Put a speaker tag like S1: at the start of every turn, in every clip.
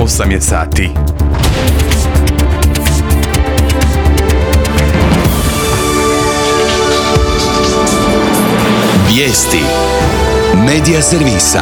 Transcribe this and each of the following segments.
S1: 8 je sati.
S2: Vijesti Medija servisa.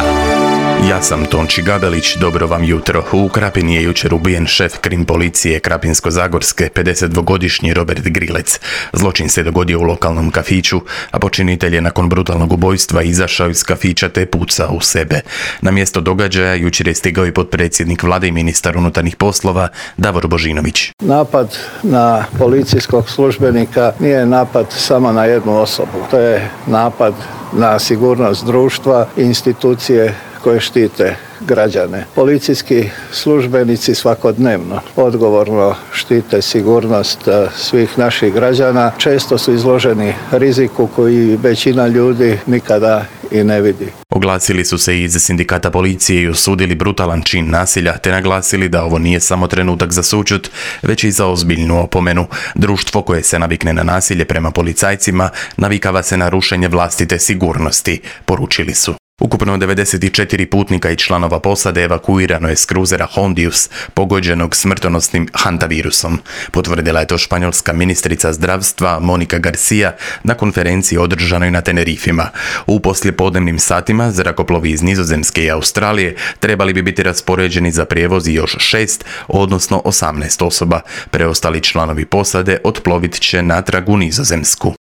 S1: Ja sam Tonči Gabelić, dobro vam jutro. U Krapini je jučer ubijen šef krim policije Krapinsko-zagorske, 52-godišnji Robert Grilec. Zločin se dogodio u lokalnom kafiću, a počinitelj je nakon brutalnog ubojstva izašao iz kafića te pucao u sebe. Na mjesto događaja jučer je stigao i potpredsjednik vlade i ministar unutarnjih poslova Davor Božinović.
S3: Napad na policijskog službenika nije napad samo na jednu osobu. To je napad na sigurnost društva i institucije koje štite građane. Policijski službenici svakodnevno odgovorno štite sigurnost svih naših građana. Često su izloženi riziku koji većina ljudi nikada i ne vidi.
S1: Oglasili su se iz sindikata policije i osudili brutalan čin nasilja, te naglasili da ovo nije samo trenutak za sućut, već i za ozbiljnu opomenu. Društvo koje se navikne na nasilje prema policajcima navikava se na rušenje vlastite sigurnosti, poručili su. Ukupno 94 putnika i članova posade evakuirano je s kruzera Hondius, pogođenog smrtonosnim hantavirusom. Potvrdila je to španjolska ministrica zdravstva Monika Garcia na konferenciji održanoj na Tenerifima. U poslijepodnevnim satima zrakoplovi iz Nizozemske i Australije trebali bi biti raspoređeni za prijevoz i još 6, odnosno 18 osoba. Preostali članovi posade otplovit će natrag u Nizozemsku.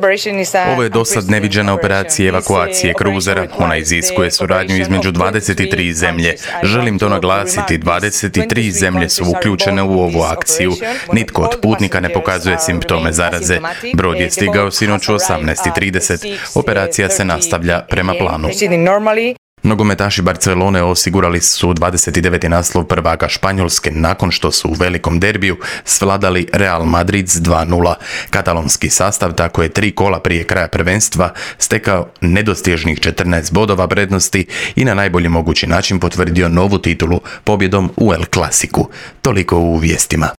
S1: Ovo je dosad neviđena operacija evakuacije kruzera. Ona iziskuje suradnju između 23 zemlje. Želim to naglasiti, 23 zemlje su uključene u ovu akciju. Nitko od putnika ne pokazuje simptome zaraze. Brod je stigao sinoć u 18:30. Operacija se nastavlja prema planu. Nogometaši Barcelone osigurali su 29. naslov prvaka Španjolske nakon što su u velikom derbiju svladali Real Madrid s 2:0. Katalonski sastav tako je 3 kola prije kraja prvenstva stekao nedostižnih 14 bodova prednosti i na najbolji mogući način potvrdio novu titulu pobjedom u El Clasicu. Toliko u vijestima.